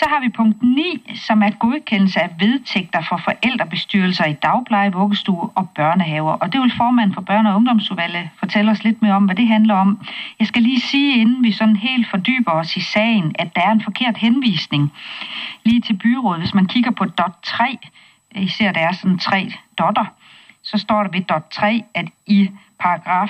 Så har vi punkt 9, som er godkendelse af vedtægter for forældrebestyrelser i dagpleje, vuggestue og børnehaver. Og det vil formanden for Børne- og Ungdomsudvalget fortælle os lidt mere om, hvad det handler om. Jeg skal lige sige, inden vi sådan helt fordyber os i sagen, at der er en forkert henvisning lige til byrådet. Hvis man kigger på dot 3, især der er sådan 3 dotter, så står der ved dot 3, at i paragraf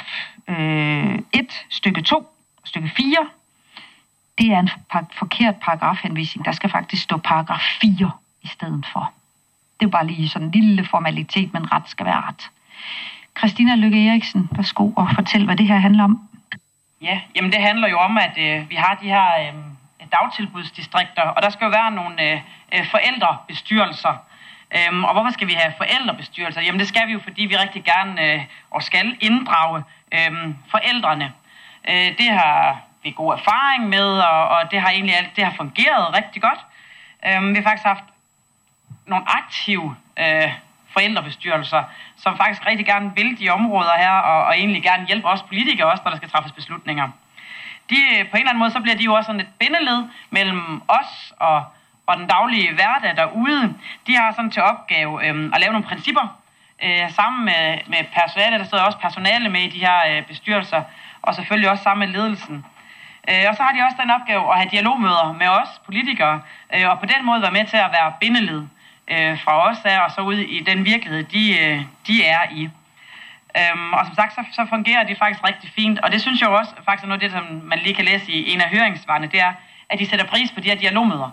1, stykke 2, stykke 4, det er en forkert paragrafhenvisning. Der skal faktisk stå paragraf 4 i stedet for. Det er bare lige sådan en lille formalitet, men ret skal være ret. Christina Lykke Eriksen, værsgo og fortæl, hvad det her handler om. Ja, jamen det handler jo om, at vi har de her dagtilbudsdistrikter, og der skal jo være nogle forældrebestyrelser. Og hvorfor skal vi have forældrebestyrelser? Jamen det skal vi jo, fordi vi rigtig gerne og skal inddrage forældrene. Det har vi god erfaring med, og det har egentlig det har fungeret rigtig godt. Vi har faktisk haft nogle aktive forældrebestyrelser, som faktisk rigtig gerne vil de områder her, og egentlig gerne hjælper os politikere også, når der skal træffes beslutninger. På en eller anden måde, så bliver de jo også sådan et bindeled mellem os og den daglige hverdag derude. De har sådan til opgave at lave nogle principper sammen med personale. Der sidder også personale med i de her bestyrelser, og selvfølgelig også sammen med ledelsen. Og så har de også den opgave at have dialogmøder med os politikere, og på den måde være med til at være bindeled fra os og så ud i den virkelighed, de er i. Og som sagt, så fungerer de faktisk rigtig fint, og det synes jeg også faktisk er noget af det, som man lige kan læse i en af høringssvarene, det er, at de sætter pris på de her dialogmøder.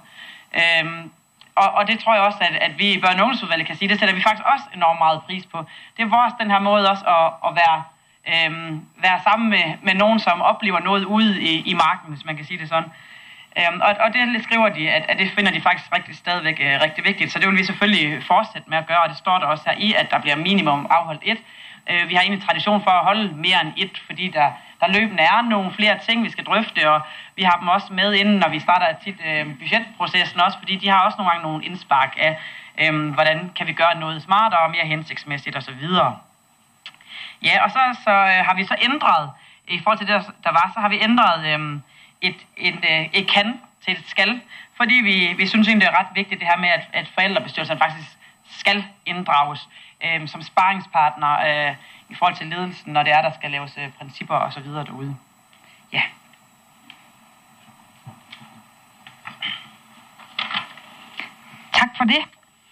Og det tror jeg også, at vi i Børne- og Ungdomsudvalget kan sige, det sætter vi faktisk også enormt meget pris på. Det er vores den her måde også at være sammen med nogen, som oplever noget ude i marken, hvis man kan sige det sådan. Og det skriver de, at det finder de faktisk stadigvæk rigtig vigtigt, så det vil vi selvfølgelig fortsætte med at gøre, og det står der også her i, at der bliver minimum afholdt 1. Vi har egentlig tradition for at holde mere end 1, fordi der løbende er nogle flere ting, vi skal drøfte, og vi har dem også med inden, når vi starter tit budgetprocessen også, fordi de har også nogle gange nogle indspark af, hvordan kan vi gøre noget smartere og mere hensigtsmæssigt osv. Ja, og så har vi så ændret, i forhold til det, der var, så har vi ændret et kan til et skal, fordi vi synes egentlig, det er ret vigtigt det her med, at forældrebestyrelsen faktisk skal inddrages som sparringspartner i forhold til ledelsen, når det er, der skal laves principper og så videre derude. Ja. Tak for det.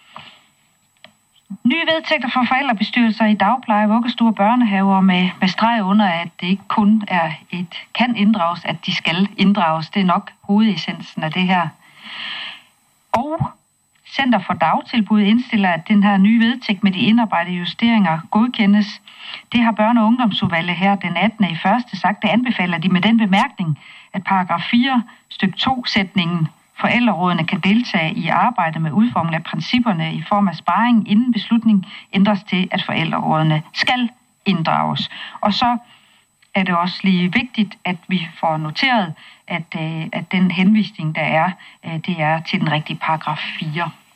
Nye vedtægter for forældrebestyrelser i dagpleje, vuggestuer og børnehaver med streg under, at det ikke kun er kan inddrages, at de skal inddrages. Det er nok hovedessensen af det her. Og Center for Dagtilbud indstiller, at den her nye vedtægt med de indarbejdede justeringer godkendes. Det har Børne- og Ungdomsudvalget her den 18. i første sagt. Det anbefaler de med den bemærkning, at paragraf 4, stykke 2-sætningen forældrerådene kan deltage i arbejdet med udformning af principperne i form af sparring, inden beslutning ændres til, at forældrerådene skal inddrages. Og så er det også lige vigtigt, at vi får noteret, at den henvisning, der er, det er til den rigtige paragraf 4.